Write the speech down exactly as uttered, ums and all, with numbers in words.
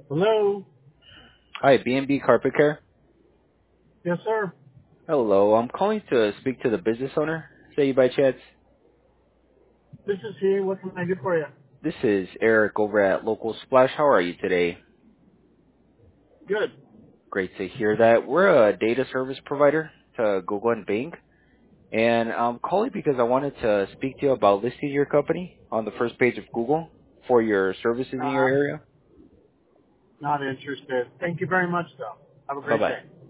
Hello? Hi, B and B Carpet Care. Yes, sir. Hello, I'm calling to speak to the business owner. Say you by chance. This is he. What can I do for you? This is Eric over at Local Splash. How are you today? Good. Great to hear that. We're a data service provider to Google and Bing, and I'm calling because I wanted to speak to you about listing your company on the first page of Google for your services in your Uh-huh. area. Not interested. Thank you very much, though. Have a Bye great bye. day.